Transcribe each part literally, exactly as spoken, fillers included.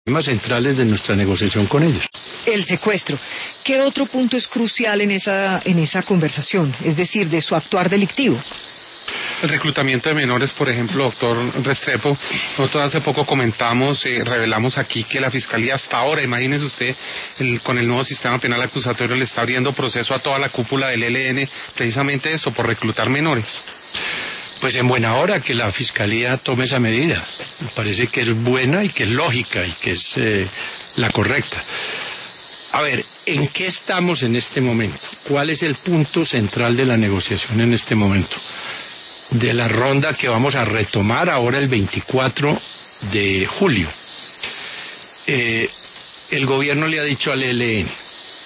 temas centrales de nuestra negociación con ellos. El secuestro. ¿Qué otro punto es crucial en esa, en esa conversación? Es decir, de su actuar delictivo. El reclutamiento de menores, por ejemplo, doctor Restrepo, nosotros hace poco comentamos, eh, revelamos aquí que la Fiscalía hasta ahora, imagínese usted, el, con el nuevo sistema penal acusatorio le está abriendo proceso a toda la cúpula del E L N, precisamente eso, por reclutar menores. Pues en buena hora que la Fiscalía tome esa medida. Me parece que es buena y que es lógica y que es eh, la correcta. A ver, ¿en qué estamos en este momento? ¿Cuál es el punto central de la negociación en este momento? De la ronda que vamos a retomar ahora el veinticuatro de julio. Eh, el gobierno le ha dicho al E L N,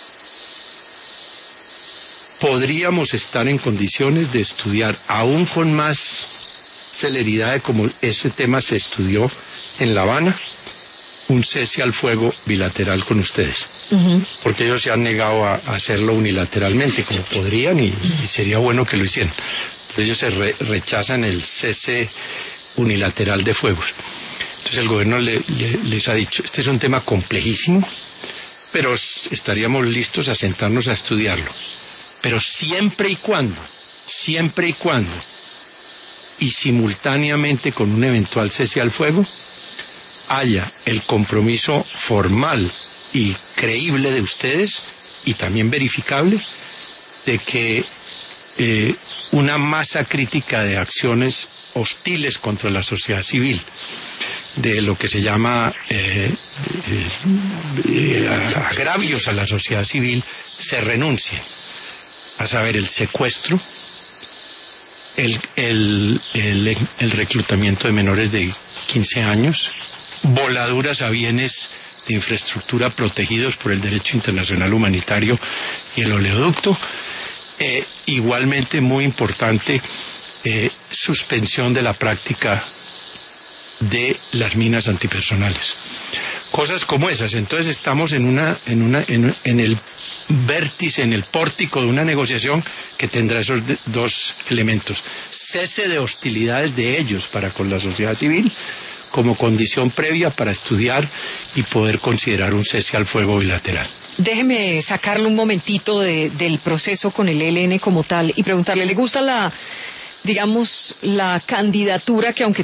podríamos estar en condiciones de estudiar aún con más celeridad de como ese tema se estudió en La Habana, un cese al fuego bilateral con ustedes. Uh-huh. Porque ellos se han negado a, a hacerlo unilateralmente, como podrían, y, y sería bueno que lo hicieran. Ellos se re, rechazan el cese unilateral de fuegos. Entonces el gobierno le, le, les ha dicho, este es un tema complejísimo, pero estaríamos listos a sentarnos a estudiarlo. Pero siempre y cuando, siempre y cuando, y simultáneamente con un eventual cese al fuego, haya el compromiso formal y creíble de ustedes, y también verificable, de que eh, una masa crítica de acciones hostiles contra la sociedad civil, de lo que se llama eh, eh, eh, agravios a la sociedad civil, se renuncie. A saber, el secuestro, el, el, el, el reclutamiento de menores de quince años, voladuras a bienes de infraestructura protegidos por el derecho internacional humanitario y el oleoducto. Eh, igualmente muy importante, eh, suspensión de la práctica de las minas antipersonales. Cosas como esas. Entonces estamos en una, en una, en, en el vértice, en el pórtico de una negociación que tendrá esos de, dos elementos: cese de hostilidades de ellos para con la sociedad civil, como condición previa para estudiar y poder considerar un cese al fuego bilateral. Déjeme sacarle un momentito de, del proceso con el E L N como tal y preguntarle, ¿le gusta la, digamos, la candidatura que aunque